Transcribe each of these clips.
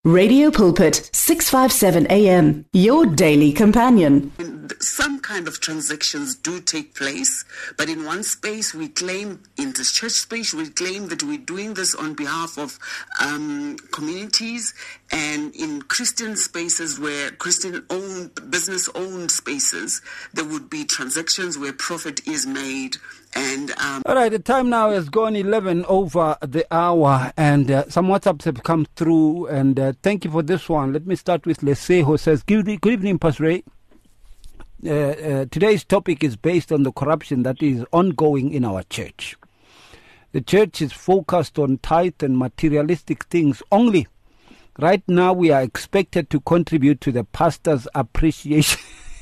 Radio Pulpit, 657 AM, your daily companion. Some kind of transactions do take place, but in one space we claim, in the church space, we claim that we're doing this on behalf of communities, and in Christian spaces where Christian-owned, business-owned spaces, there would be transactions where profit is made. And all right, the time now has gone 11 over the hour, and some WhatsApps have come through, and thank you for this one. Let me start with Leslie, who says, Good evening, Pastor Ray. Today's topic is based on the corruption that is ongoing in our church. The church is focused on tithe and materialistic things only. Right now, we are expected to contribute to the pastor's appreciation.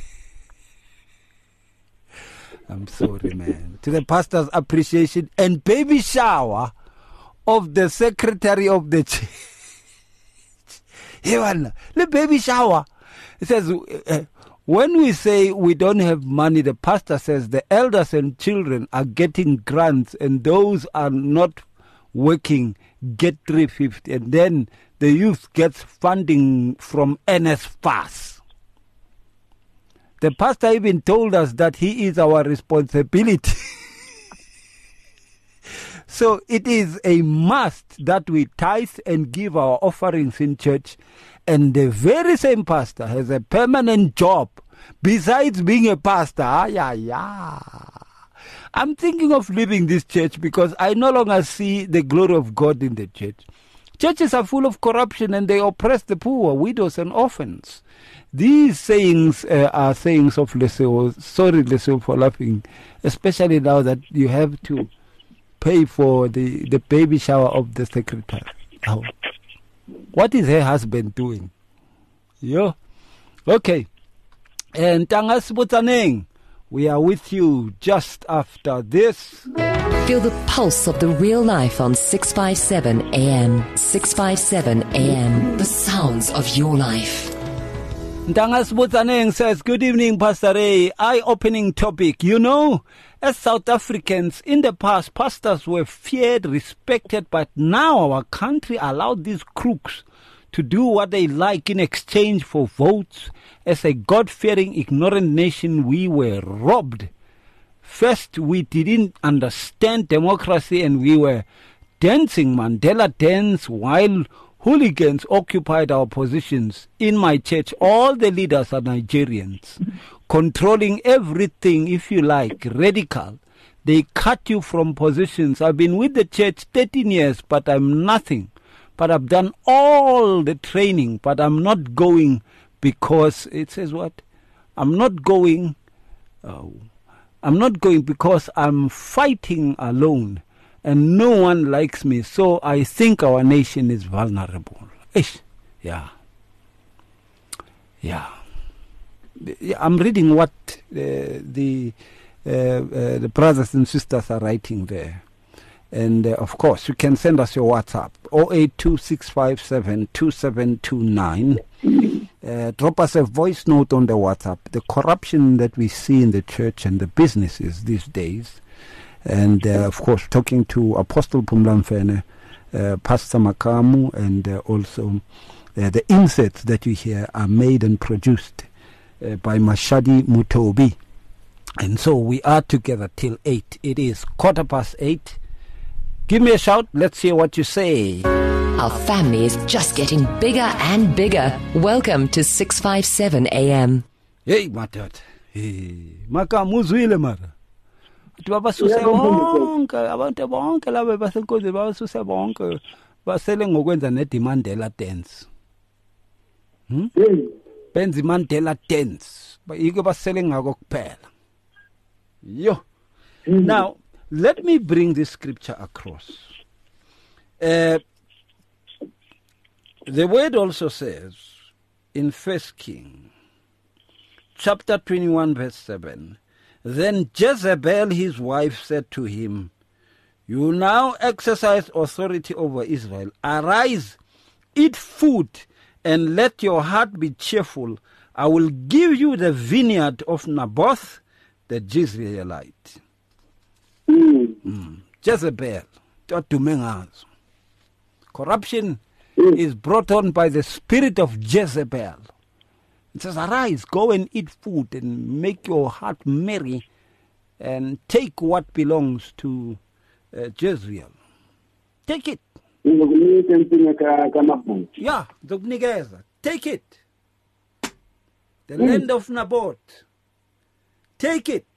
I'm sorry, man. To the pastor's appreciation and baby shower of the secretary of the church. The baby shower. It says, when we say we don't have money, the pastor says the elders and children are getting grants and those are not working get 350, and then the youth gets funding from NSFAS. The pastor even told us that he is our responsibility. So it is a must that we tithe and give our offerings in church. And the very same pastor has a permanent job besides being a pastor. I'm thinking of leaving this church because I no longer see the glory of God in the church. Churches are full of corruption and they oppress the poor, widows and orphans. These sayings are sayings of Leslie. Sorry, Leslie, for laughing, especially now that you have to pay for the baby shower of the secretary. Oh. What is her husband doing? Yo. Okay. And Tangas Butaneng, we are with you just after this. Feel the pulse of the real life on 657 AM. 657 AM. The sounds of your life. Ntangas Butaneng says, good evening, Pastor Ray. Eye-opening topic. You know, as South Africans, in the past, pastors were feared, respected, but now our country allowed these crooks to do what they like in exchange for votes. As a God-fearing, ignorant nation, we were robbed. First, we didn't understand democracy and we were dancing Mandela dance while hooligans occupied our positions. In my church, all the leaders are Nigerians, controlling everything, if you like, radical. They cut you from positions. I've been with the church 13 years, but I'm nothing. But I've done all the training, but I'm not going because, it says what? I'm not going because I'm fighting alone. And no one likes me, so I think our nation is vulnerable. Yeah. I'm reading what the brothers and sisters are writing there. And, of course, you can send us your WhatsApp, 0826572729. Drop us a voice note on the WhatsApp. The corruption that we see in the church and the businesses these days. And, of course, talking to Apostle Pumlamfene, Pastor Makamu, and also the inserts that you hear are made and produced by Mashadi Mutobi. And so we are together till 8. It is 8:15. Give me a shout. Let's hear what you say. Our family is just getting bigger and bigger. Welcome to 657 AM. Hey, Matot. Hey, Makamu zwile mara. Babasuse bonke abantu bonke laba basenkonzweni babasuse bonke basele ngokwenza neDimandela dance. Benza iMandela dance. Bayike basele ngako kuphela. Yo. Now, let me bring this scripture across. The word also says in 1 Kings chapter 21 verse 7, then Jezebel, his wife, said to him, you now exercise authority over Israel. Arise, eat food, and let your heart be cheerful. I will give you the vineyard of Naboth, the Jezreelite. Jezebel, corruption is brought on by the spirit of Jezebel. It says, arise, go and eat food and make your heart merry and take what belongs to Jezreel. Take it. Yeah, take it. The land of Naboth. Take it.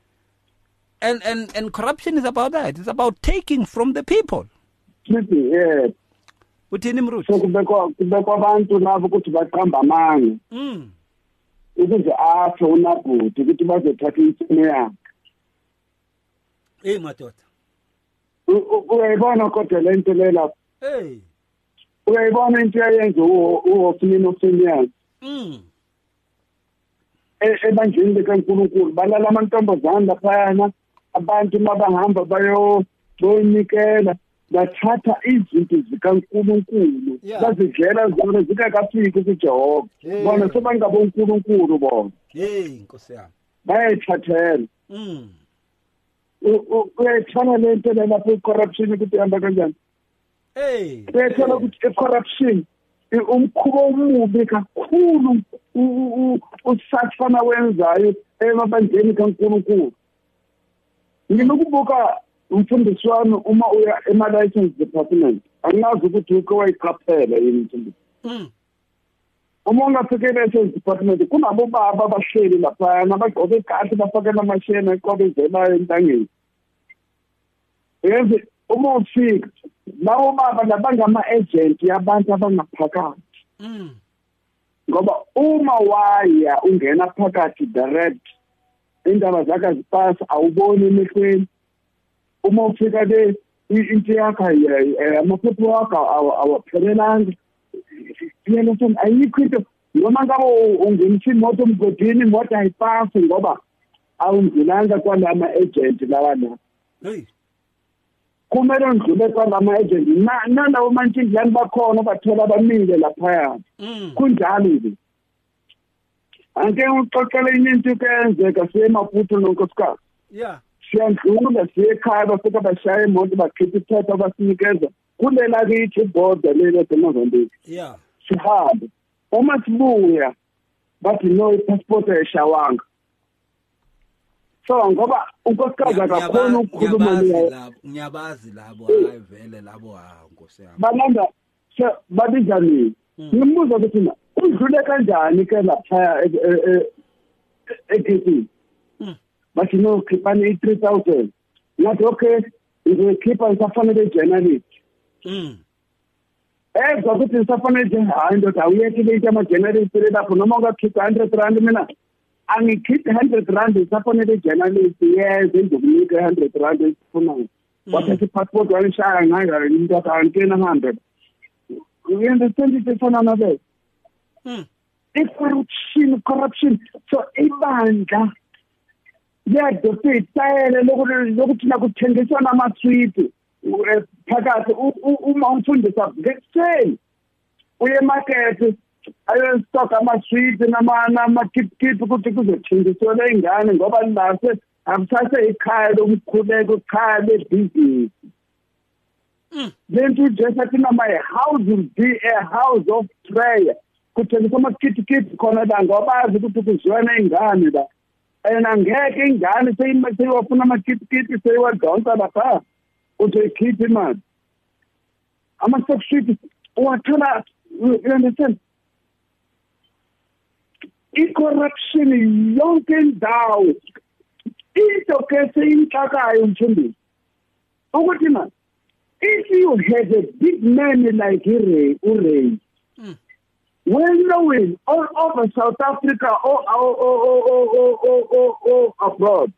And corruption is about that. It's about taking from the people. Yeah. Uthini Mruthi? So kubekwa abantu labo ukuthi baqamba amanga. Ukuze apho uNabuthi ukuthi bazothatha insimo yakhe. Madoda. Uyayibona kodwa lento lela. Hey. Uyayibona into ayenza uHofini noFinias. Ebanjini likaNkulunkulu balala amantombazana laphayana abantu mabahamba bayonikela bathatha izinto zikaNkulunkulu bazidlela zona zikakafiki kuJehova bona sebangabo uNkulunkulu bona Nkosi yami bayayithathela uyayithana lento lapho corruption ukuthi ihamba kanjani uyayithola ukuthi corruption umkhuba omubi kakhulu usathana wenzayo emabandleni kaNkulunkulu. Nginokubuka umfundisi wami uma uya ema-license department angazi ukuthi uke wayiqaphela yini mfundisi. Uma ungafike e-license department kunabo baba abahleli laphayana abagqoke kahle bafake namasheni eqobezelayo entangeni. Yenze uma ufika lawo baba labangama-agent yabantu abangaphakathi. Ngoba uma waya ungena phakathi direct indaba zakhe azipasa awuboni emehlweni. Uma ufika le into yakho amaphepha wakho awaphelelanga. Yena uthi ayikho into noma ngabe ungenisa imoto emgodini imoto ayipasi ngoba awungilanga kwalama agent lawa la. Kumele ngidlule kwalama agent nalawo mantshingilani bakhona bathola bamile laphaya. Kunjalo nje. Ake uxoxele into kenzeka siyemaphutho nonkosikazi. Yeah. Siyandlula siyekhaya bafika bashaya imoto bakhipha iphepha basinikeza kulela kithi border lelo seMozambique. Yeah. Sihambe. Uma sibuya bathi no passport ayishawanga. So ngoba unkosikazi akakhona ukukhuluma naye. Ngiyabazi labo hayi vele labo Nkosi yami. Balanda babiza mina. Ngimbuza ukuthi na udlule kanjani ke lapha eGT. Bathi no khiphani 3000. Ngathi okay ngizokhipha ngisafanele journalist. Ukuthi ngisafanele hayi ndoda awuyekile into ama-journalist lapho noma ungakhipha 100 rand mina angikhiphe 100 rand ngisafanele journalist ngizokunika 100 rand esifunayo. Wathatha i-passport wayishaya ngayo into akangena 100. You understand it efana nabe? Corruption. So ibandla yadose itayele lokuthi nakuthengiswa amaswiti phakathi uma umfundisa ngekuseni uye emarket ayostock amaswiti nama-kip ukuthi kuzothengiselwa ingane ngoba lase akusase ikhaya lokukhuleka ikhaya lebhizinisi. Lento nje sathi my house will be a house of prayer. Kuthengiswa amakip khona la ngoba bazi ukuthi kuzwana ingane la. Angeke ingane seyifuna amakip seyiwadonsa lapha uzoyikhipha imali. Ama-subsidy uwathola, you understand? I-corruption yonke indawo into ke seyimxakayo mfundisi ukuthi na if you have a big man like Uray, well knowing all over South Africa or abroad,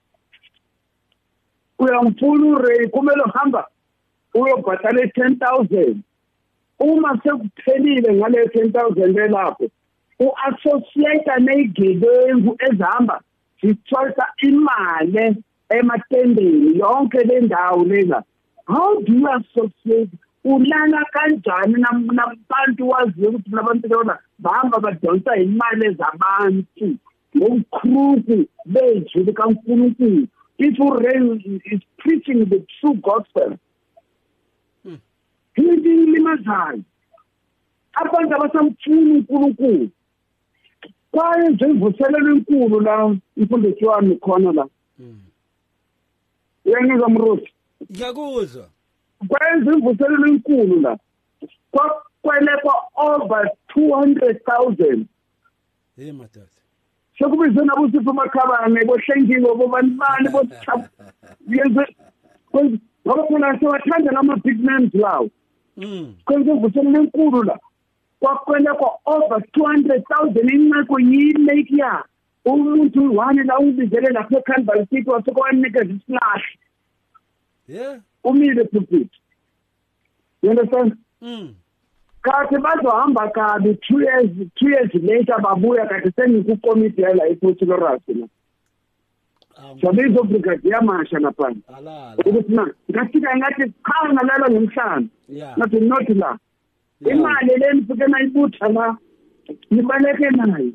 uyamfuna Uray kumele uhamba uyobhatala 10,000. Uma sekuphelile ngale 10,000 lapho u-associate nezigebengu ezihamba zithola imali ematendeni yonke le ndawo lela. How do you associate? Ulana kanjani nabantu waziyo ukuthi labantu lona bahamba badonsa imali ezabantu ngomkhruku bethu likaNkulunkulu. If Uray is preaching the true gospel, he didn't limazai. abantu abasamfuna uNkulunkulu kwaye njengovuselelo enkulu la imfundiso yami khona la uyangizwa Mrusi ngiyakuzwa kwenza imvuselelo enkulu la kwelekwa over 200,000 madoda sekubizwe nabusipho makhabane bohlengiwe bobani bothap yenze ngoba phela sewathanda nama big names lawo kwenza imvuselelo enkulu la kwakwelekwa over 200,000 inceko yile ya umuntu wani la ubizele lapha eCanberra City wasekwanikeza islash umile pulpit you understand kathi bazohamba kabi 2 years later babuya kathi sengikukomiti la ePortugal la sabizo brigadier masha lapha ukuthi na ngafika ngathi cha ngalala ngomhlanje ngathi not la imali lenifike nayibutha la nibaleke nayo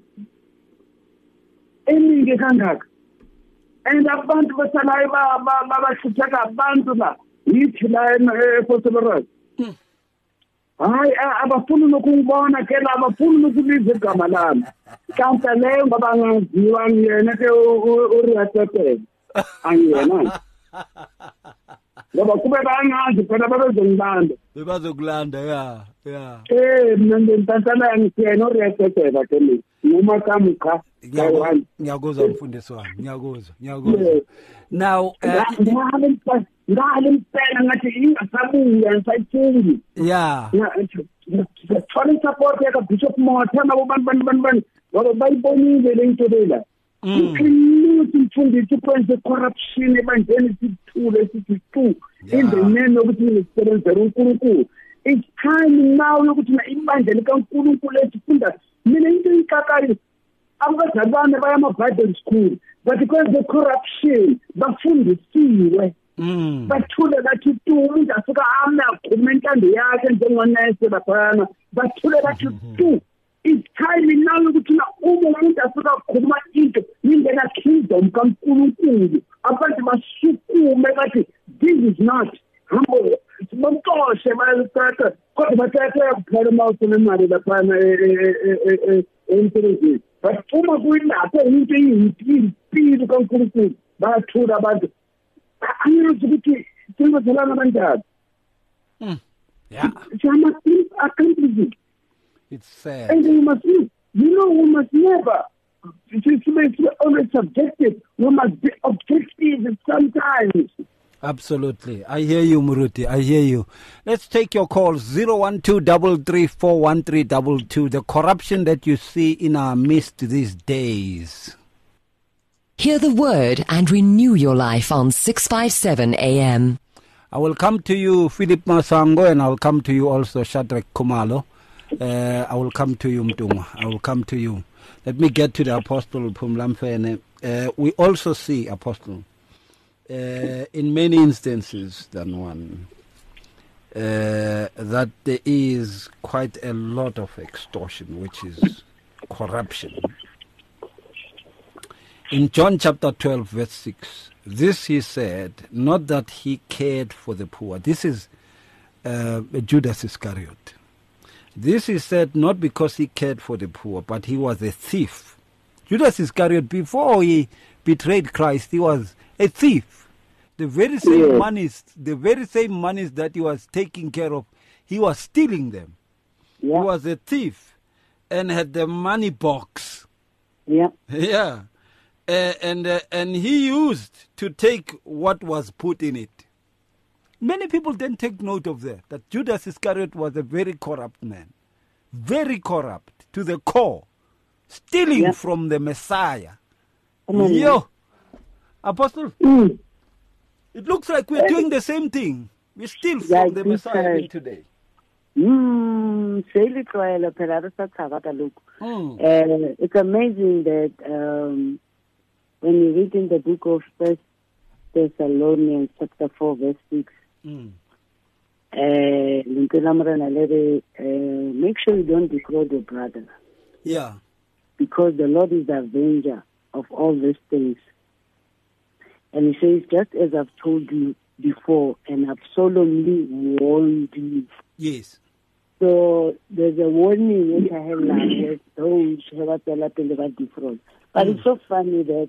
eningi kangaka and abantu basalayo babahlutheka abantu la yithi la ePortugal hayi abafuni nokungibona ke la abafuni nokubiza igama lami kanti leyo ngoba ngaziwa ngiyena ke uriyatethe angiyena ngoba kube bangazi phela babezongilanda bebazokulanda ya mina ngintantala ngiyena uriyatethe ke mina noma kamukha ngiyakuzwa mfundisi wami ngiyakuzwa now ngale mpela ngathi ingasabuya ngisayithengi ngithola support ya Bishop Motha nabo bani ngoba bayibonile le nto lela ukuthi mfundisi kwenze corruption ebandleni sithule sithi in the name ukuthi ngisebenzele uNkulunkulu it's time now ukuthi na ibandla likaNkulunkulu esifunda mina into ikakayo abazalwane baya ama-Bible school but because the corruption bafundisiwe bathule bathi tu umuntu asuka aqhume intando yakhe njengonese laphana bathule bathi tu it's time now ukuthi na umuntu asuka aqhuma into ingena kingdom kaNkulunkulu abantu basukume bathi this is not humble simxoshe bayathatha kodwa bathatha kuphela mawuse nemali laphana emsebenzini but uma kuyilapho into iyimpilo kaNkulunkulu bathula abantu angazi ukuthi singazelana abantwana it's sad and we must never be always subjective. We must be objective sometimes. Absolutely. I hear you, Muruti. I hear you. Let's take your calls. 012-334-1322. The corruption that you see in our midst these days. Hear the word and renew your life on 657 AM. I will come to you, Philip Masango, and I will come to you also, Shadrach Kumalo. I will come to you, Mtunga. I will come to you. Let me get to the Apostle Pumlamfene. We also see, Apostle, in many instances than one, that there is quite a lot of extortion, which is corruption. In John chapter 12, verse 6, this he said, not that he cared for the poor. This is Judas Iscariot. This he said not because he cared for the poor, but he was a thief. Judas Iscariot, before he betrayed Christ, he was a thief. The very same monies that he was taking care of, he was stealing them. Yeah. He was a thief and had the money box. Yeah. Yeah. And he used to take what was put in it. Many people didn't take note of that Judas Iscariot was a very corrupt man. Very corrupt to the core. Stealing from the Messiah. Yo, Apostle, it looks like we're doing the same thing. We steal from the Messiah today. It's amazing that when you read in the book of 1 Thessalonians chapter 4 verse 6, make sure you don't defraud your brother. Yeah. Because the Lord is the avenger of all these things. And he says, just as I've told you before, and I've solemnly warned you. Yes. So there's a warning which I have now with those who have about defraud. But it's so funny that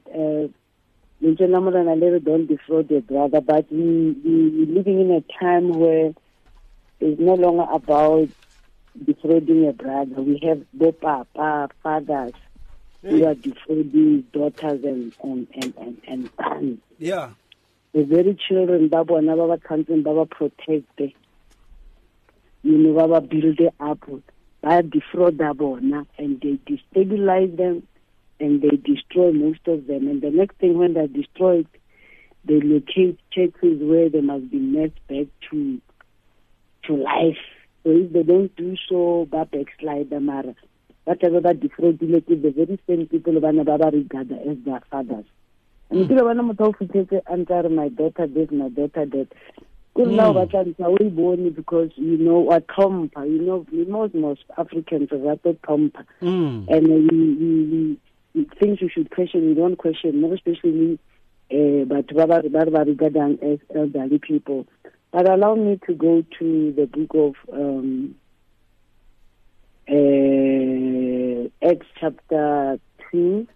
don't defraud their brother, but we're living in a time where it's no longer about defrauding a brother. We have both fathers who are defrauding daughters and sons. Yeah. The very children, Baba protect them. Baba build it up. Baba defraud them, and they destabilize them, and they destroy most of them. And the next thing, when they're destroyed, they locate churches where they must be nursed back to life. So if they don't do so, Baba backslide them. Whatever that defraud, the very same people Baba regard as their fathers. And people want to answer my daughter this, my daughter that. Now, because what tompa, most Africans are that tompa, and we things you should question. We don't question, more especially, but regarding as elderly people. But allow me to go to the book of Acts chapter 2.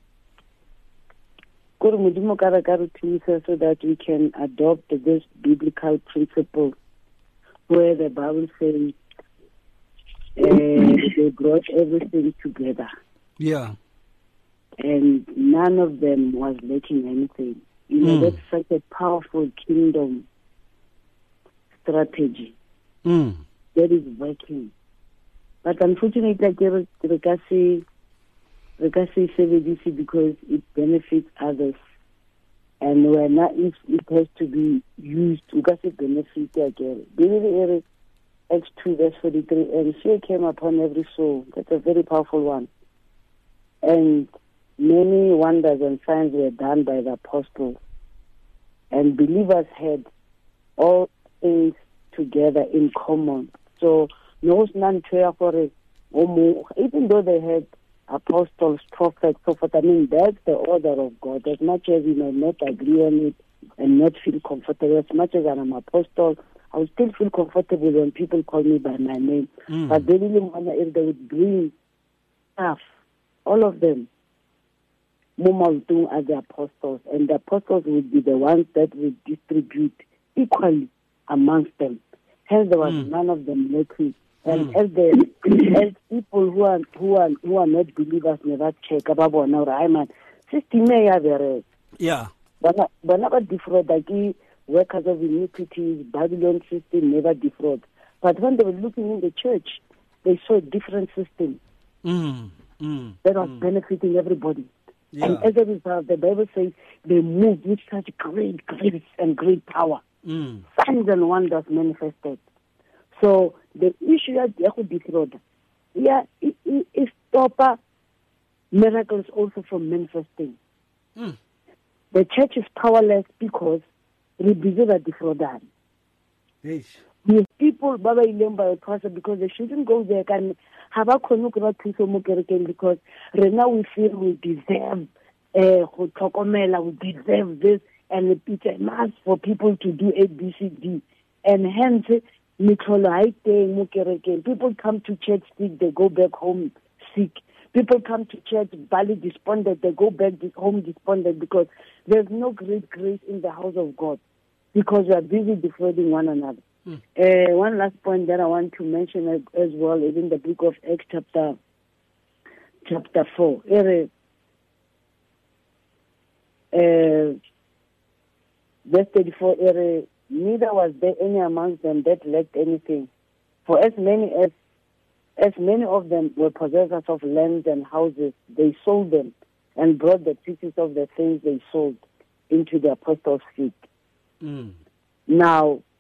So that we can adopt this biblical principle where the Bible says they brought everything together. Yeah. And none of them was lacking anything. That's such a powerful kingdom strategy that is working. But unfortunately, we can't say CBDC because it benefits others. And when if it has to be used, we can't say benefit again. Acts 2 verse 43, and fear came upon every soul. That's a very powerful one. And many wonders and signs were done by the apostles. And believers had all things together in common. So, no none for it. Even though they had apostles, prophets, so forth, that's the order of God. As much as we may not agree on it and not feel comfortable, as much as I'm an apostle, I would still feel comfortable when people call me by my name. But they really wonder if they would bring staff, all of them, as the apostles, and the apostles would be the ones that would distribute equally amongst them. Hence, there was none of them lacking. And as people who are not believers never check about system yeah. But never defraud, like workers of iniquities, Babylon system never defraud. But when they were looking in the church, they saw a different system that was benefiting everybody. Yeah. And as a result, the Bible says they moved with such great grace and great power. Signs and wonders manifested. So the issue that you defraud, it stop miracles also from manifesting. The church is powerless because we busy the defrauding. Yes. The people Baba Ilemba because they shouldn't go there and have a because right now we feel we deserve we deserve this, and it's a must for people to do ABCD, and hence people come to church sick, they go back home sick. People come to church badly despondent, they go back home despondent because there's no great grace in the house of God because we are busy defrauding one another. One last point that I want to mention as well is in the book of Acts chapter 4. Verse 34, neither was there any amongst them that lacked anything. For as many of them were possessors of lands and houses, they sold them and brought the pieces of the things they sold into the apostles' feet. Now,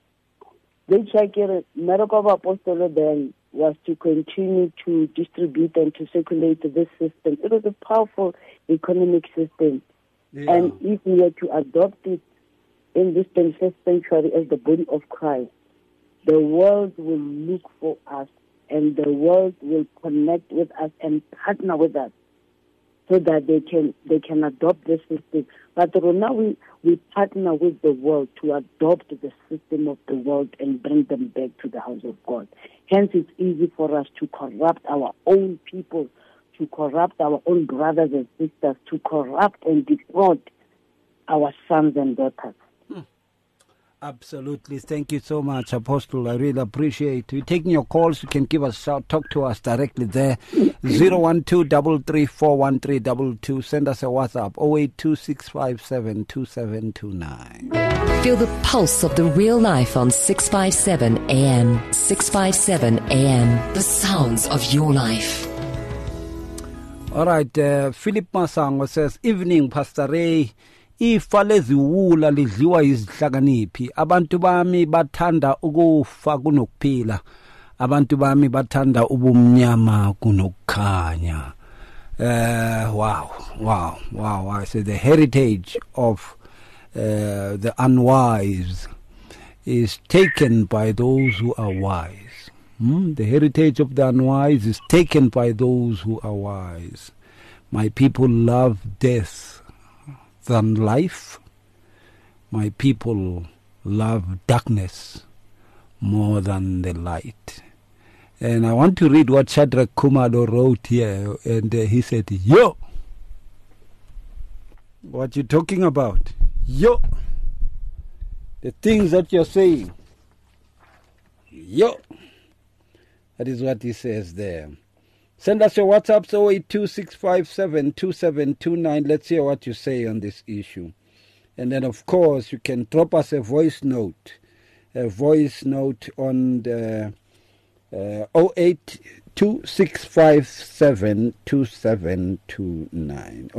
the miracle of apostle then was to continue to distribute and to circulate this system. It was a powerful economic system. Yeah. And if we were to adopt it in this 21st century as the body of Christ, the world will look for us and the world will connect with us and partner with us. so that they can adopt the system. But now we partner with the world to adopt the system of the world and bring them back to the house of God. Hence, it's easy for us to corrupt our own people, to corrupt our own brothers and sisters, to corrupt and defraud our sons and daughters. Absolutely. Thank you so much, Apostle. I really appreciate you taking your calls. You can give us a shout, talk to us directly there. 012-334-1322. Send us a WhatsApp 0826572729. Feel the pulse of the real life on 657 AM. 657 AM. The sounds of your life. All right. Philip Masango says, evening, Pastor Ray. Ifa leziwula lidliwa izihlakaniphi. Abantu bami bathanda ukufa kunokuphila. Abantu bami bathanda ubumnyama kunokukhanya. Wow. I say the heritage of the unwise is taken by those who are wise. The heritage of the unwise is taken by those who are wise. My people love death than life. My people love darkness more than the light. And I want to read what Shadrach Kumado wrote here. And he said, yo, what you talking about? Yo, the things that you're saying. Yo, that is what he says there. Send us your WhatsApp, 0826572729. Let's hear what you say on this issue. And then, of course, you can drop us a voice note on the 0826572729.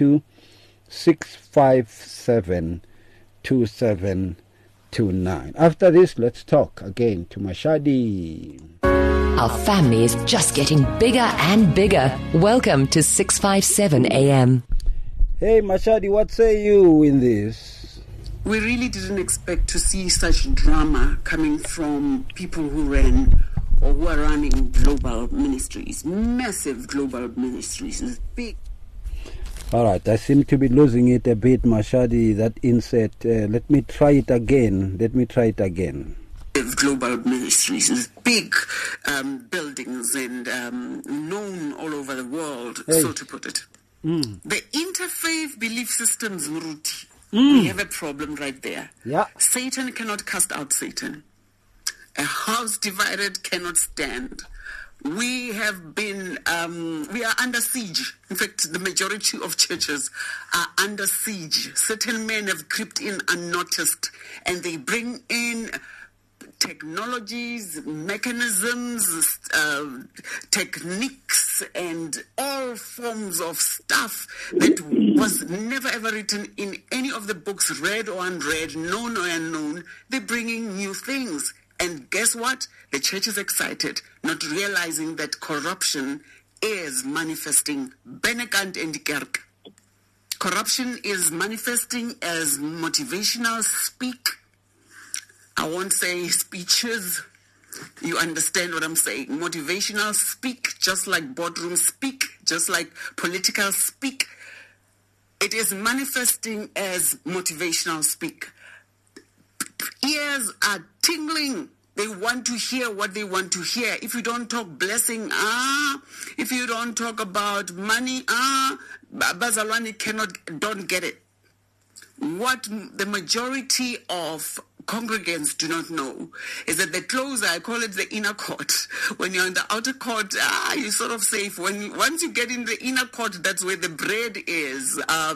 0826572729. After this, let's talk again to Mashadi. Our family is just getting bigger and bigger. Welcome to 657 AM. Hey, Mashadi, what say you in this? We really didn't expect to see such drama coming from people who ran or who are running global ministries, massive global ministries. It's big. All right, I seem to be losing it a bit, Mashadi, that insert. Let me try it again. Global ministries, big buildings and known all over the world, so to put it. The interfaith belief systems, Muruti, we have a problem right there. Yeah. Satan cannot cast out Satan. A house divided cannot stand. We have been, we are under siege. In fact, the majority of churches are under siege. Certain men have crept in unnoticed, and they bring in technologies, mechanisms, techniques, and all forms of stuff that was never ever written in any of the books, read or unread, known or unknown. They're bringing new things. And guess what? The church is excited, not realizing that corruption is manifesting. Benekant and Kerk. Corruption is manifesting as motivational speak. I won't say speeches. You understand what I'm saying. Motivational speak, just like boardroom speak, just like political speak. It is manifesting as motivational speak. Ears are tingling. They want to hear what they want to hear. If you don't talk blessing, if you don't talk about money, Bazalwani don't get it. What the majority of congregants do not know is that the closer, I call it the inner court. When you're in the outer court, you're sort of safe. Once you get in the inner court, that's where the bread is.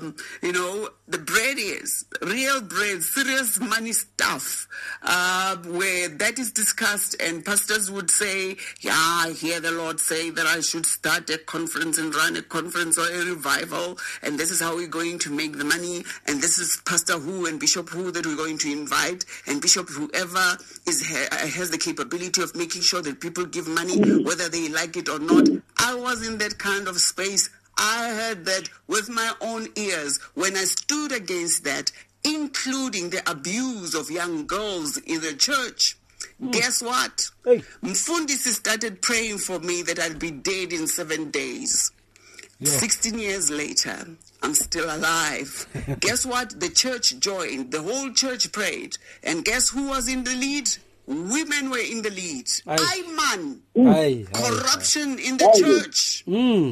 The bread is real bread, serious money stuff, where that is discussed, and pastors would say, I hear the Lord say that I should start a conference and run a conference or a revival, and this is how we're going to make the money, and this is Pastor who and Bishop who that we're going to invite, and Bishop whoever has the capability of making sure that people give money, whether they like it or not. I was in that kind of space. I heard that with my own ears when I stood against that, including the abuse of young girls in the church. Guess what? Mfundisi started praying for me that I'll be dead in 7 days. 16 years later, I'm still alive. Guess what? The church joined. The whole church prayed. And guess who was in the lead? Women were in the lead. Corruption in the church.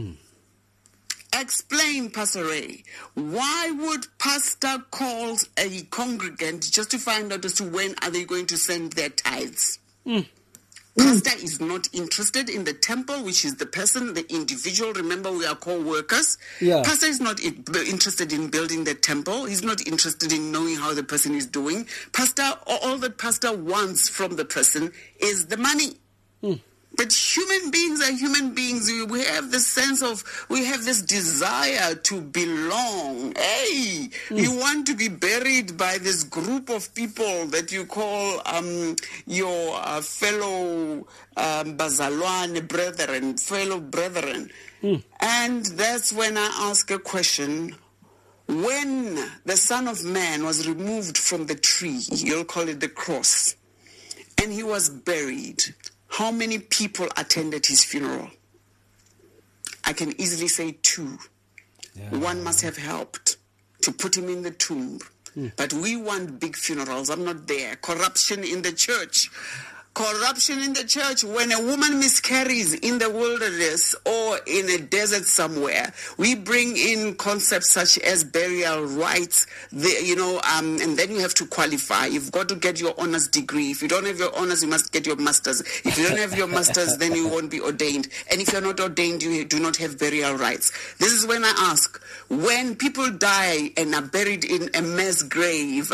Explain, Pastor Ray, why would pastor call a congregant just to find out as to when are they going to send their tithes? Pastor is not interested in the temple, which is the person, the individual. Remember, we are co-workers. Pastor is not interested in building the temple. He's not interested in knowing how the person is doing. Pastor, all that pastor wants from the person is the money. But human beings are human beings. We have this sense of, we have this desire to belong. Hey, you want to be buried by this group of people that you call your fellow Bazalwane brethren, fellow brethren. And that's when I ask a question. When the Son of Man was removed from the tree, you'll call it the cross, and he was buried, how many people attended his funeral? I can easily say 2. One must have helped to put him in the tomb. But we want big funerals. I'm not there. Corruption in the church. Corruption in the church. When a woman miscarries in the wilderness or in a desert somewhere, we bring in concepts such as burial rights, and then you have to qualify. You've got to get your honors degree. If you don't have your honors, you must get your masters. If you don't have your masters, then you won't be ordained. And if you're not ordained, you do not have burial rights. This is when I ask, when people die and are buried in a mass grave,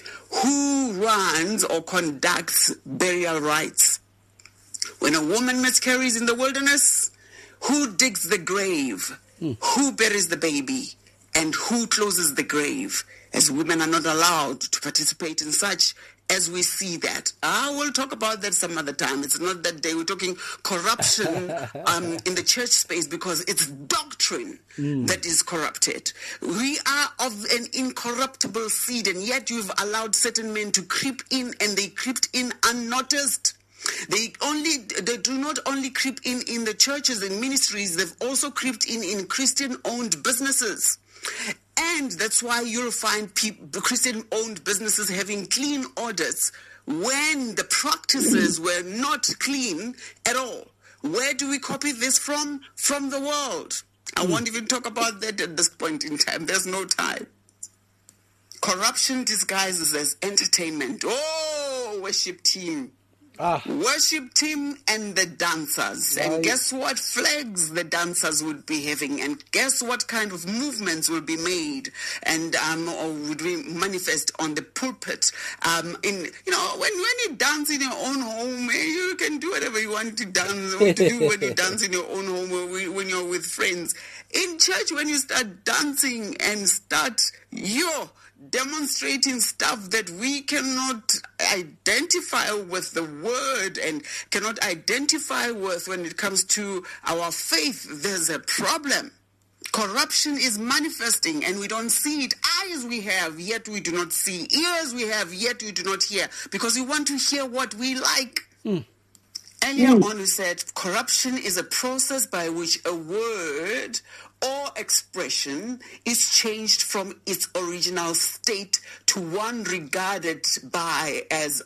who runs or conducts burial rites? When a woman miscarries in the wilderness, who digs the grave? Who buries the baby? And who closes the grave? As women are not allowed to participate in such, as we see that. We'll talk about that some other time. It's not that day. We're talking corruption in the church space because it's doctrine that is corrupted. We are of an incorruptible seed, and yet you've allowed certain men to creep in, and they creeped in unnoticed. They do not only creep in the churches and ministries, they've also creeped in Christian-owned businesses. And that's why you'll find Christian-owned businesses having clean audits when the practices were not clean at all. Where do we copy this from? From the world. I won't even talk about that at this point in time. There's no time. Corruption disguises as entertainment. Oh, worship team. Worship team and the dancers. And guess what flags the dancers would be having? And guess what kind of movements will be made and or would be manifest on the pulpit? When you dance in your own home, you can do whatever you want to dance or to do when you dance in your own home or when you're with friends. In church, when you start dancing and start demonstrating stuff that we cannot identify with the word and cannot identify with when it comes to our faith, there's a problem. Corruption is manifesting and we don't see it. Eyes we have, yet we do not see. Ears we have, yet we do not hear, because we want to hear what we like. Earlier on, we said corruption is a process by which a word or expression is changed from its original state to one regarded as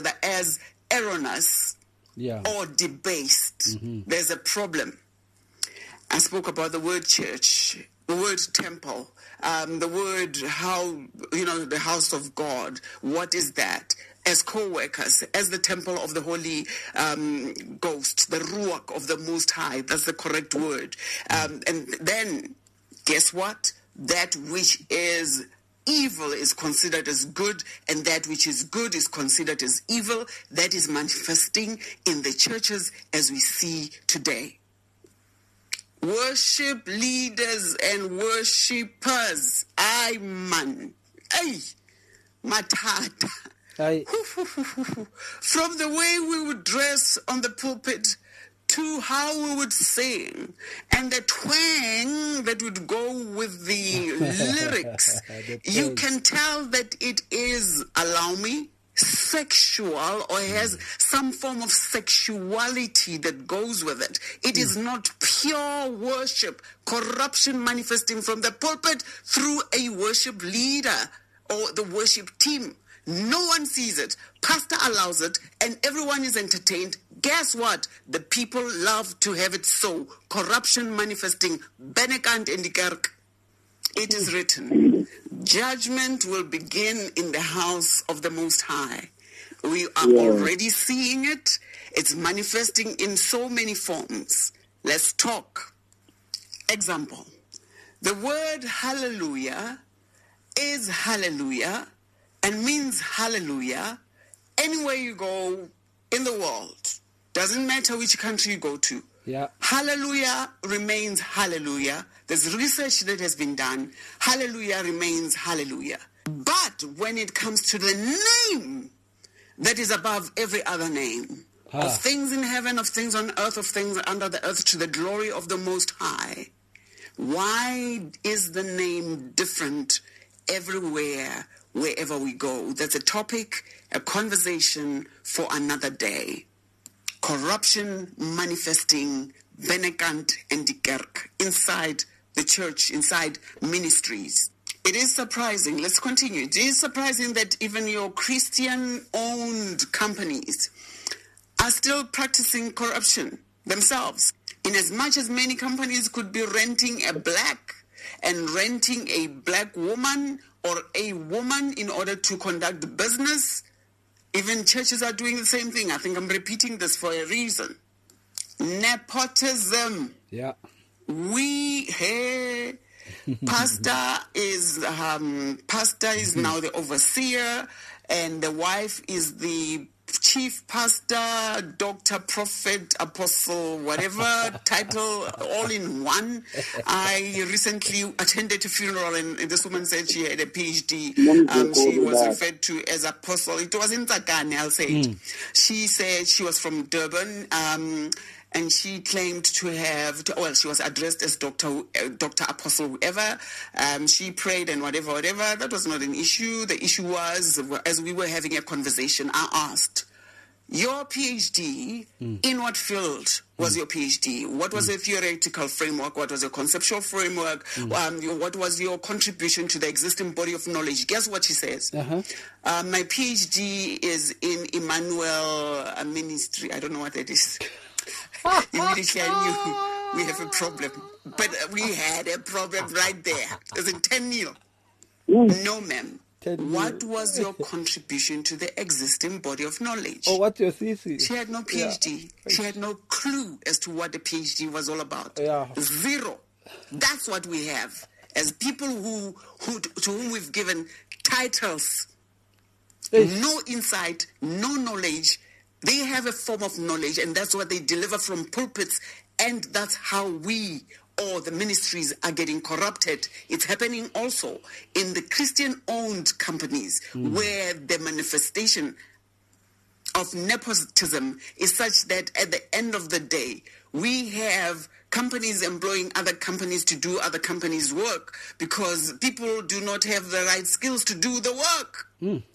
erroneous or debased. There's a problem. I spoke about the word church, the word temple, the word the house of God. What is that? As co-workers, as the temple of the Holy Ghost, the Ruach of the Most High, that's the correct word. And then, guess what? That which is evil is considered as good, and that which is good is considered as evil. That is manifesting in the churches as we see today. Worship leaders and worshippers. Matata. From the way we would dress on the pulpit to how we would sing and the twang that would go with the lyrics, you can tell that it is, allow me, sexual or has some form of sexuality that goes with it. It is not pure worship, corruption manifesting from the pulpit through a worship leader or the worship team. No one sees it. Pastor allows it and everyone is entertained. Guess what? The people love to have it so. Corruption manifesting. Benekant in the kerk. It is written, judgment will begin in the house of the Most High. We are already seeing it. It's manifesting in so many forms. Let's talk. Example. The word hallelujah is hallelujah and means hallelujah anywhere you go in the world. Doesn't matter which country you go to. Yeah. Hallelujah remains hallelujah. There's research that has been done. Hallelujah remains hallelujah. But when it comes to the name that is above every other name, of things in heaven, of things on earth, of things under the earth, to the glory of the Most High, why is the name different everywhere, wherever we go? That's a topic, a conversation for another day. Corruption manifesting Benekant and the kerk inside the church, inside ministries. It is surprising. Let's continue. It is surprising that even your Christian-owned companies are still practicing corruption themselves. In as much as many companies could be renting a black and renting a black woman or a woman in order to conduct business, even churches are doing the same thing. I think I'm repeating this for a reason. Nepotism. Yeah. Pastor is now the overseer, and the wife is the chief pastor, doctor, prophet, apostle, whatever title, all in one. I recently attended a funeral, and this woman said she had a PhD. She was referred to as apostle. It was in Tsakane, I'll say it. She said she was from Durban, and she claimed to have, she was addressed as Dr. Apostle, whoever. She prayed and whatever. That was not an issue. The issue was, as we were having a conversation, I asked, your PhD, in what field was your PhD? What was the theoretical framework? What was your conceptual framework? What was your contribution to the existing body of knowledge? Guess what she says? My PhD is in Emmanuel ministry. I don't know what that is. Immediately I knew we have a problem. But we had a problem right there. It was in 10-0. No, ma'am. What was your contribution to the existing body of knowledge? Oh, what's your thesis? She had no PhD. Yeah. She had no clue as to what the PhD was all about. Yeah. Zero. That's what we have as people who to whom we've given titles. No insight, no knowledge. They have a form of knowledge, and that's what they deliver from pulpits, and that's how we or the ministries are getting corrupted. It's happening also in the Christian-owned companies where the manifestation of nepotism is such that at the end of the day, we have companies employing other companies to do other companies' work because people do not have the right skills to do the work.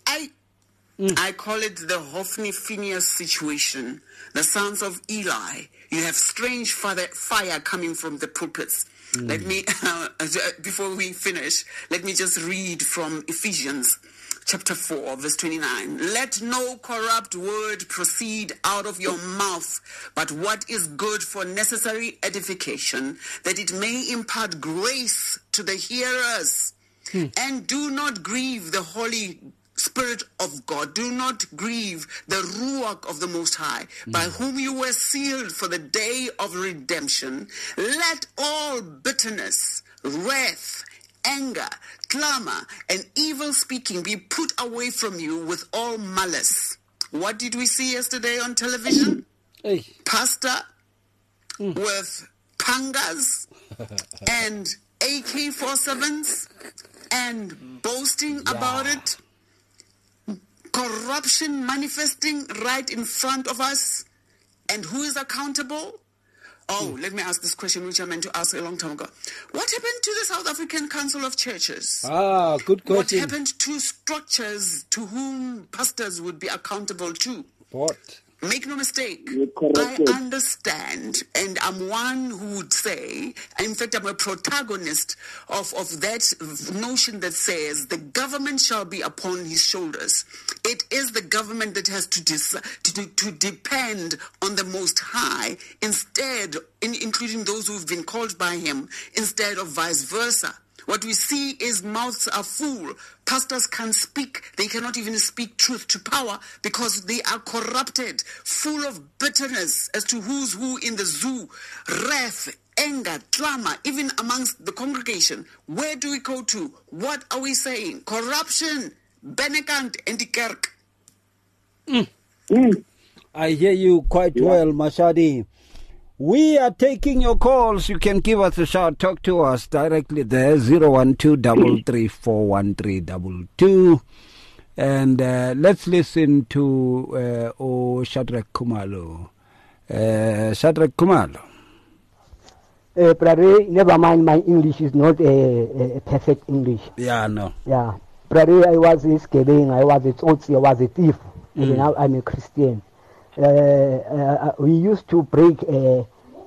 I call it the Hophni Phineas situation, the sons of Eli. You have strange fire coming from the pulpits. Let me, before we finish, let me just read from Ephesians chapter 4, verse 29. Let no corrupt word proceed out of your mouth, but what is good for necessary edification, that it may impart grace to the hearers. And do not grieve the Holy Spirit of God. Do not grieve the Ruach of the Most High, by whom you were sealed for the day of redemption. Let all bitterness, wrath, anger, clamor, and evil speaking be put away from you with all malice. What did we see yesterday on television? Pastor with pangas and AK-47s and boasting about it. Corruption manifesting right in front of us. And who is accountable? Oh, let me ask this question, which I meant to ask a long time ago. What happened to the South African Council of Churches? Good question. What happened to structures to whom pastors would be accountable to? What? Make no mistake, correct. I understand, and I'm one who would say, in fact, I'm a protagonist of that notion that says the government shall be upon his shoulders. It is the government that has to depend on the Most High, instead, including those who've been called by him, instead of vice versa. What we see is mouths are full. Pastors can't speak. They cannot even speak truth to power because they are corrupted, full of bitterness as to who's who in the zoo, wrath, anger, clamor, even amongst the congregation. Where do we go to? What are we saying? Corruption, Benekant, and the Kerk. I hear you quite well, Mashadi. We are taking your calls. You can give us a shout. Talk to us directly there, 012-334-1322. And let's listen to Shadrach Kumalo. Shadrach Kumalo. Brother, never mind, my English is not a perfect English. Yeah, no. Yeah. Brother, I was a scaling, I was a tsotsi, I was a thief. And now I'm a Christian. We used to break a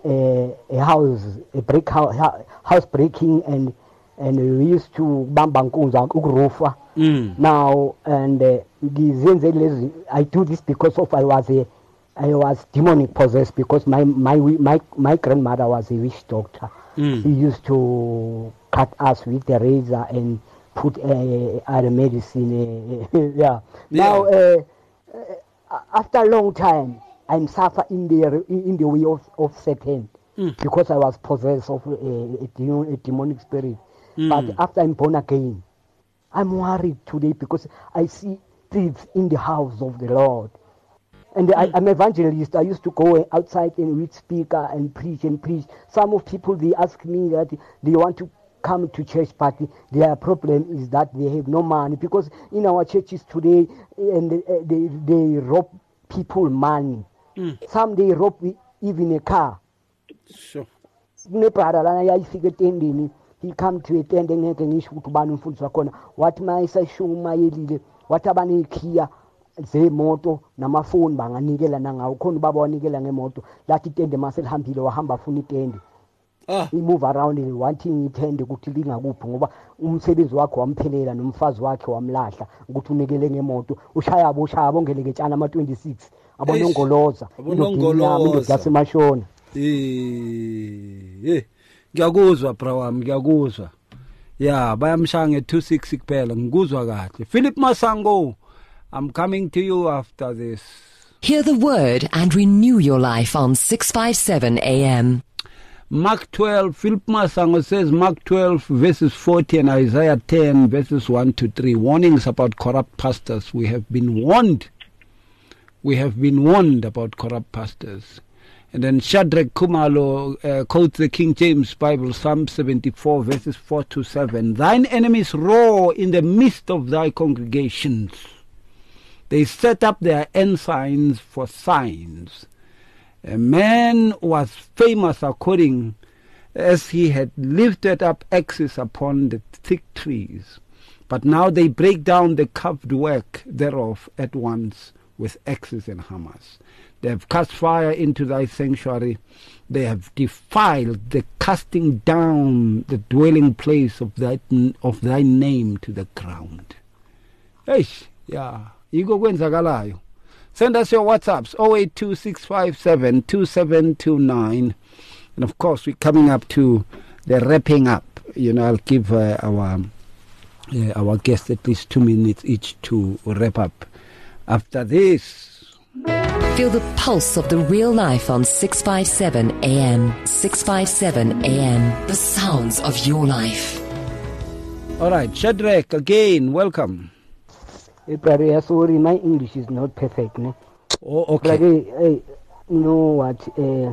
house breaking, and we used to bambankunza ukurufa. Now, and I do this because of I was demonic possessed, because my grandmother was a witch doctor. He used to cut us with a razor and put other medicine. Now, after a long time, I'm suffering in the way of Satan, because I was possessed of a demonic spirit. But after I'm born again, I'm worried today because I see thieves in the house of the Lord. And I'm evangelist. I used to go outside and read speaker and preach and preach. Some of people, they ask me that they want to come to church, but their problem is that they have no money, because in our churches today, and they rob people money. Some they rob even a car. Sure. He come to attend and what my say show my what abani kia zemoto namafoni banganikela nanga ukhona baba wanikela ngemoto lathi tende maselihambile wahamba funa itende. He move around and wanting itende ukuthi lingakuphi ngoba umsebenzi wakhe wamphelela nomfazi wakhe wamlahla ukuthi unikele ngemoto ushaya bongeleketshana ama 26 abonongoloza yasemashona. Ngiyakuzwa bra wami, ngiyakuzwa. Yeah, bayamshaya nge26 kuphela, ngikuzwa kahle. Philip Masango, I'm coming to you after this. Hear the word and renew your life on 657 AM. Mark 12, Philip Masango says Mark 12 verses 40 and Isaiah 10 verses 1 to 3. Warnings about corrupt pastors. We have been warned. We have been warned about corrupt pastors. And then Shadrach Kumalo quotes the King James Bible, Psalm 74 verses 4 to 7. Thine enemies roar in the midst of thy congregations. They set up their ensigns for signs. A man was famous according as he had lifted up axes upon the thick trees. But now they break down the carved work thereof at once with axes and hammers. They have cast fire into thy sanctuary. They have defiled the casting down the dwelling place of thy name to the ground. Eish, yeah. Iko kwenzakalayo. Send us your WhatsApps, 0826572729. And of course, we're coming up to the wrapping up. You know, I'll give our guests at least 2 minutes each to wrap up. After this, feel the pulse of the real life on 657 AM. 657 AM, the sounds of your life. All right, Shadrach, again, welcome. Brother, sorry, my English is not perfect. Ne? Oh, okay. Brother, you know what?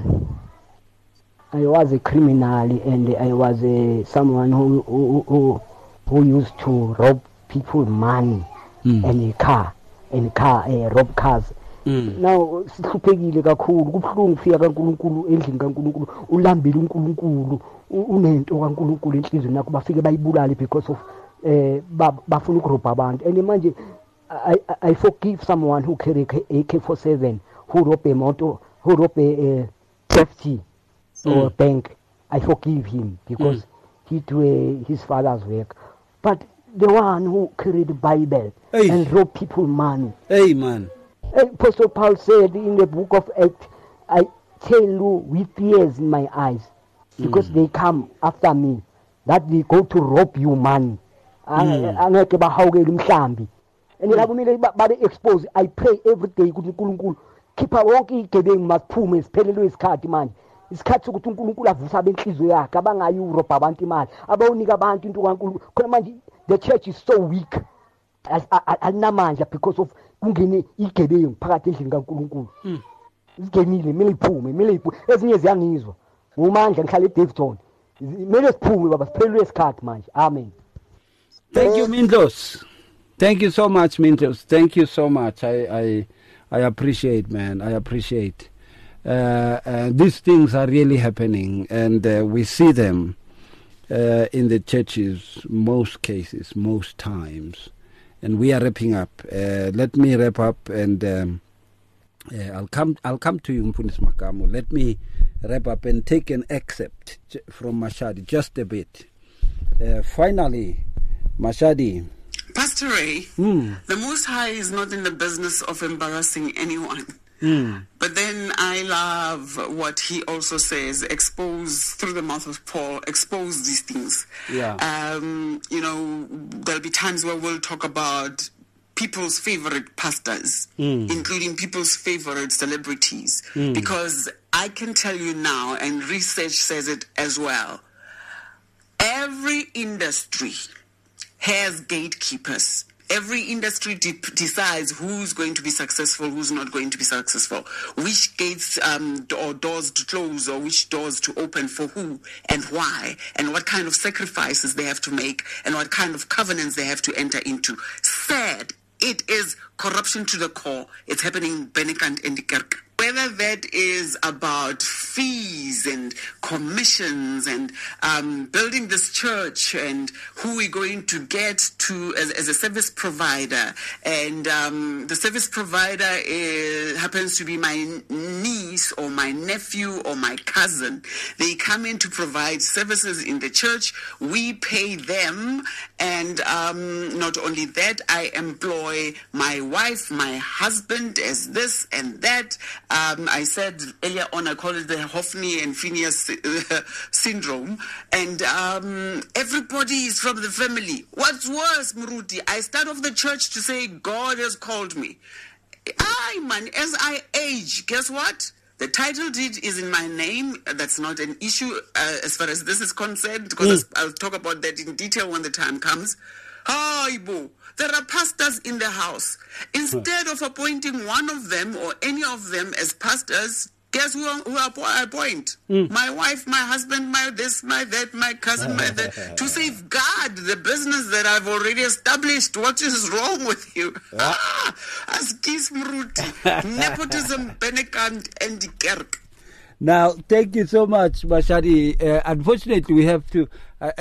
I was a criminal, and I was someone who used to rob people money and rob cars. now sihluphekile kakhulu, kubuhlungu kufika kaNkulunkulu endlini kaNkulunkulu, ulambile uNkulunkulu, unento kaNkulunkulu enhlizweni yakho, bafike bayibulale because of bafuna ukurobha abantu. And manje I forgive someone who carry AK-47, who robbed a motor, who robbed a FT or a bank. I forgive him because he did his father's work. But the one who carried the Bible and robbed people money. Amen. Apostle Paul said in the book of Acts, I tell you with tears in my eyes, because they come after me, that they go to rob you money. Angeke bahawukele umhlambi. And la kumele babe expose. I pray every day ukuthi uNkulunkulu khipha wonke igebengu masiphume siphelelwe isikhathi manje. Isikhathi ukuthi uNkulunkulu avusa abenhliziyo yakhe abangayi urobha abantu imali, abawunika abantu into kaNkulunkulu. Khona manje the church is so weak. Alinamandla because of kungene igebengu phakathi endlini kaNkulunkulu. Izigenile kumele iphume, ezinye ziyangizwa. Umandla ngihlala eDaveyton. Kumele siphume baba siphelelwe isikhathi manje. Amen. Thank you, Mindlos. Thank you so much, Mindlos. Thank you so much. I appreciate, man. I appreciate. These things are really happening, and we see them in the churches, most cases, most times. And we are wrapping up. Let me wrap up, and I'll come to you, Mfundisi Makamo. Let me wrap up and take an excerpt from Mashadi, just a bit. Finally, Mashadi. Pastor Ray, the Most High is not in the business of embarrassing anyone. But then I love what he also says, expose, through the mouth of Paul, expose these things. Yeah. There'll be times where we'll talk about people's favorite pastors, including people's favorite celebrities. Because I can tell you now, and research says it as well, every industry has gatekeepers. Every industry decides who's going to be successful, who's not going to be successful, which gates or doors to close or which doors to open for who and why, and what kind of sacrifices they have to make and what kind of covenants they have to enter into. Sad, it is corruption to the core. It's happening in Benekant and the Kerk. Whether that is about fees and commissions and building this church and who we're going to get to as a service provider, and the service provider happens to be my niece or my nephew or my cousin. They come in to provide services in the church. We pay them, and not only that, I employ my wife, my husband as this and that. I said earlier on, I call it the Hophni and Phineas syndrome. And everybody is from the family. What's worse, Muruti, I start off the church to say, God has called me. Man, as I age, guess what? The title deed is in my name. That's not an issue as far as this is concerned, because I'll talk about that in detail when the time comes. There are pastors in the house. Instead of appointing one of them or any of them as pastors, guess who I appoint? My wife, my husband, my this, my that, my cousin, my that, to safeguard the business that I've already established. What is wrong with you? Askis Mruti, nepotism, Benekant, and the Kerk. Now, thank you so much, Mashadi. Unfortunately, we have to,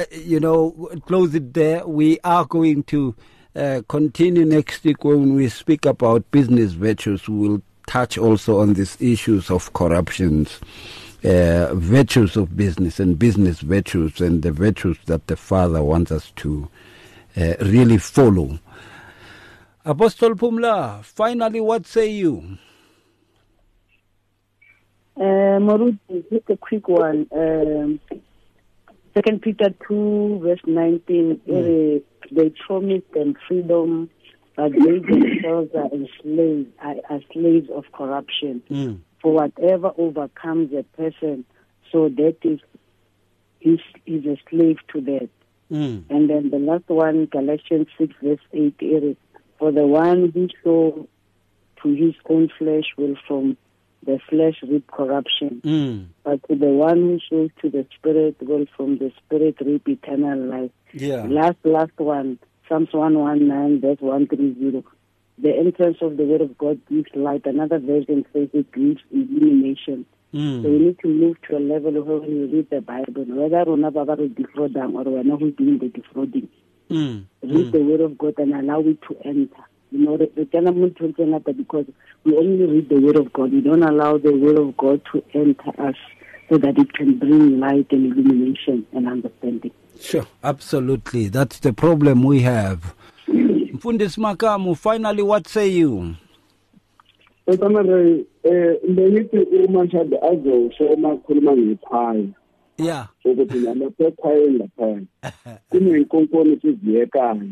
close it there. We are going to continue next week when we speak about business virtues. We will touch also on these issues of corruptions, virtues of business and business virtues, and the virtues that the Father wants us to really follow. Apostle Pumla, finally, what say you? Maruti, just a quick one. 2 Peter 2, verse 19, they promised them freedom, but they themselves are slaves of corruption. For whatever overcomes a person, so that is a slave to that. And then the last one, Galatians 6, verse 8, for the one who sow to his own flesh will from the flesh reap corruption, but to the one who sows to the Spirit will from the Spirit reap eternal life. Last one, Psalms 119, verse 130. the entrance of the word of God gives light. Another version says it gives illumination. So we need to move to a level where when you read the Bible, whether or not Baba will defraud them or we're not doing the defrauding, read the word of God and allow it to enter. You know, because we only read the word of God. We don't allow the word of God to enter us so that it can bring light and illumination and understanding. Sure, absolutely. That's the problem we have. Mfundisi Makamu, finally, what say you? Lelithi uMashadi azosho emakhuluma ngekhaya. Yeah. Ukuthi lapha ekhayeni lapha kunenkonkoni siziyekayo.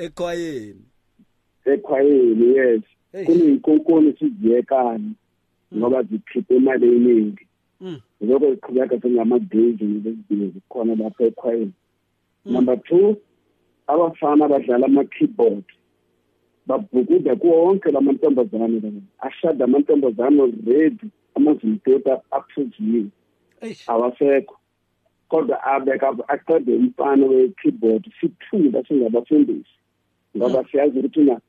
Ekhayeni, yes. Kunenkonkoni siziyekayo ngoba zikhiphe imali eningi. Lokho siqhubeka sengama-days lezibili khona lapha ekhayeni. Number 2, abafana badlala ama-keyboard. Babhukuda konke lamantombazane lawo. Ashada amantombazane already amazindoda aphuziwe. Awasekho. Kodwa abeka aqede umfana we-keyboard sithula singabafundisi. Ngoba siyazi ukuthi na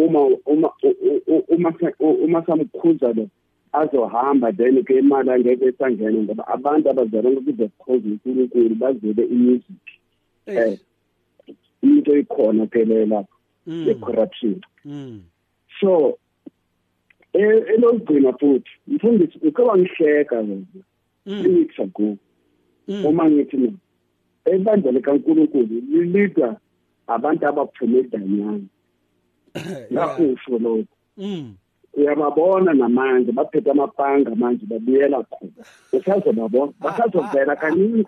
uma samkhuza lo azohamba then ke imali angeke esangena ngoba abantu abazalwa ngokuzekhoza uNkulunkulu bazele imusic. Into ikhona phela lapho. The corruption. So, elogcina futhi mfundisi ukhaba ngihleka ngoba lithi ago uma ngithi mina ebandla likaNkulunkulu lilidwa abantu abaphume danyana lakusho lokho uyababona namanje baphethe amapanga manje babuyela khona usazobabona basazovela kaningi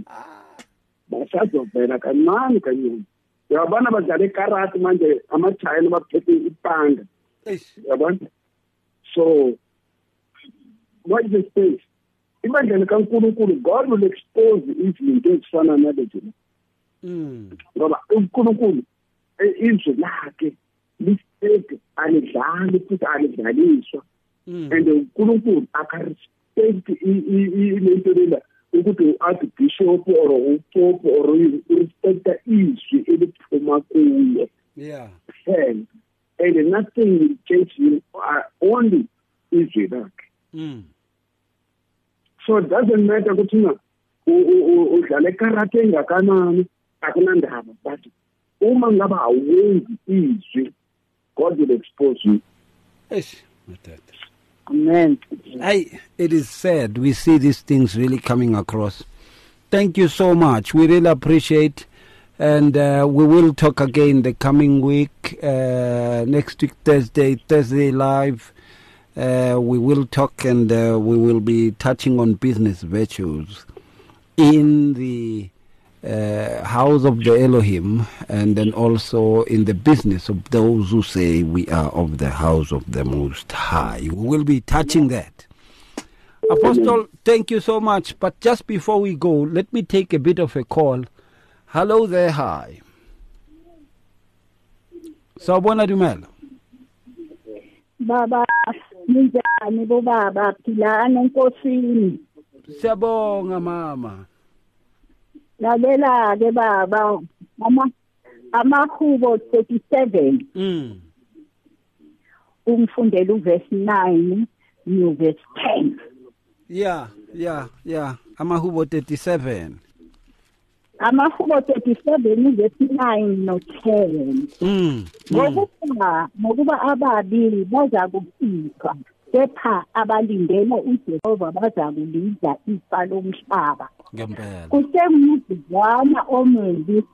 kancane yabona badlala ikarati manje amachayina baphethe ipanga yabona. So what is the space ibandla likaNkulunkulu God will expose izinto ezifana nalezo ngoba uNkulunkulu izwi lakhe liseke alidlali futhi alidlaliswa and uNkulunkulu akarespect ilento lela ukuthi u-archbishop or upope or respecta izwi eliphuma kuye. And nothing will change him, only izwi lakhe. So it doesn't matter ukuthi na udlala ekarate engakanani akunandaba, but uma ngaba awenzi izwi God will expose you. Amen. It is sad. We see these things really coming across. Thank you so much. We really appreciate, and we will talk again the coming week. Next week, Thursday live. We will talk, and we will be touching on business virtues in the house of the Elohim, and then also in the business of those who say we are of the house of the Most High. We will be touching that. Apostle, thank you so much. But just before we go, let me take a bit of a call. Hello there, hi. Sawubona Dumela. Baba, ninjani bo baba, philana enkosini. Siyabonga mama. Lalela ke baba, amahubo 37. Umfundela uverse 9 verse 10. Yeah. Amahubo 37. Amahubo 37 verse 9 no 10. Ngokuba ababili baza kufika, kepha abalindela uJehova baza kulidla ifa lomhlaba. Ngempela. Kusemuzwana omubi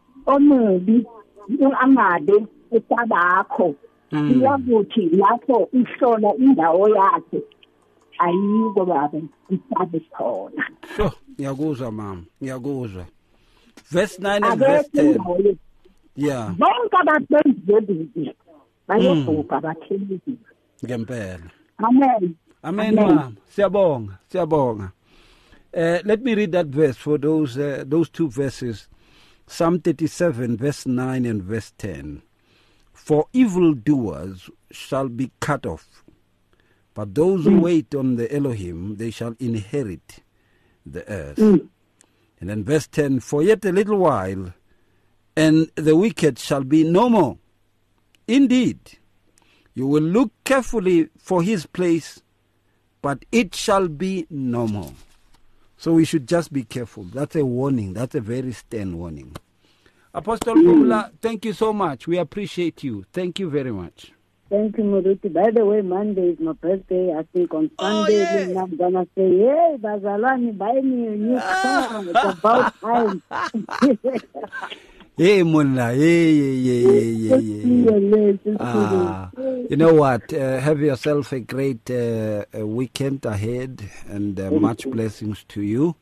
angabe esabakho. Iyakuthi lapho ihlola indawo yakhe ayiko baba isabe khona. So, ngiyakuzwa mama, ngiyakuzwa. Verse 9 and verse 10. Yeah. Bonke abasenzi bayobhuka bathemba. Ngempela. Amen. Amen mama. Siyabonga. Let me read that verse for those two verses. Psalm 37 verse 9 and verse 10. For evildoers shall be cut off, but those who wait on the Elohim, they shall inherit the earth. And then verse 10, for yet a little while, and the wicked shall be no more. Indeed, You will look carefully for his place, but it shall be no more. So we should just be careful. That's a warning. That's a very stern warning. Apostle Phumla, thank you so much. We appreciate you. Thank you very much. Thank you, Moruti. By the way, Monday is my birthday. I think on Sunday, I'm going to say, hey, Bazalani, buy me a new car. It's about time. Hey, Munna. Yeah. You know what? Have yourself a great weekend ahead, and much blessings to you.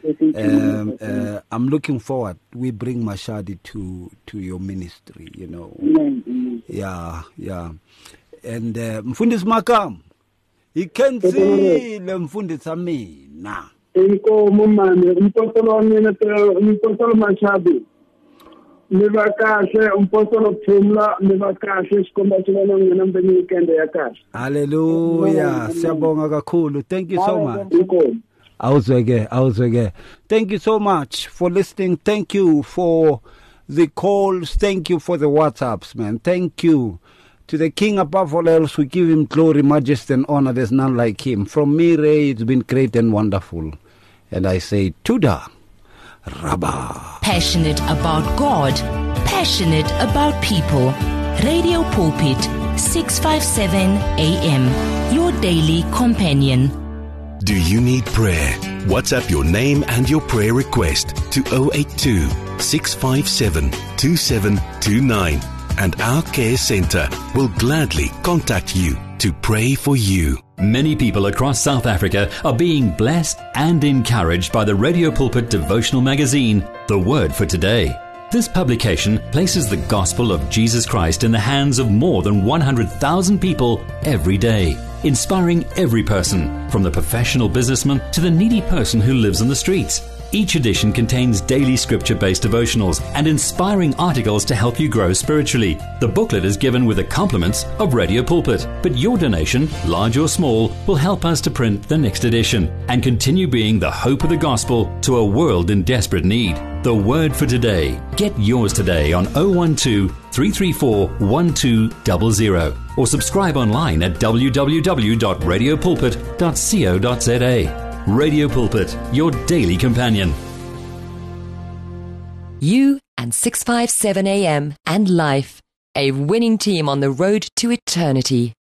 I'm looking forward. We bring Mashadi to your ministry, you know. Yeah. And Mfundisi Makam, he can see the Mfundisi Amina. Inkomo manje umpostolo wami umpostolo Mashadi. Nivakashe umpostolo Phumla nivakashe sikomba sibona ngena mbeni weekend yakashe. Hallelujah. Siyabonga kakhulu. Thank you so much. Awuzweke. Thank you so much for listening. Thank you for the calls. Thank you for the WhatsApps, man. Thank you. To the King above all else, we give him glory, majesty, and honor. There's none like him. From me, Ray, it's been great and wonderful. And I say, Tuda Rabba. Passionate about God, passionate about people. Radio Pulpit, 657 AM, your daily companion. Do you need prayer? WhatsApp your name and your prayer request to 082 657 2729. And our care center will gladly contact you to pray for you. Many people across South Africa are being blessed and encouraged by the Radio Pulpit devotional magazine, The Word for Today. This publication places the gospel of Jesus Christ in the hands of more than 100,000 people every day, inspiring every person, from the professional businessman to the needy person who lives on the streets. Each edition contains daily scripture-based devotionals and inspiring articles to help you grow spiritually. The booklet is given with the compliments of Radio Pulpit, but your donation, large or small, will help us to print the next edition and continue being the hope of the gospel to a world in desperate need. The Word for Today. Get yours today on 012-334-1200 or subscribe online at www.radiopulpit.co.za. Radio Pulpit, your daily companion. You and 657 AM and life, a winning team on the road to eternity.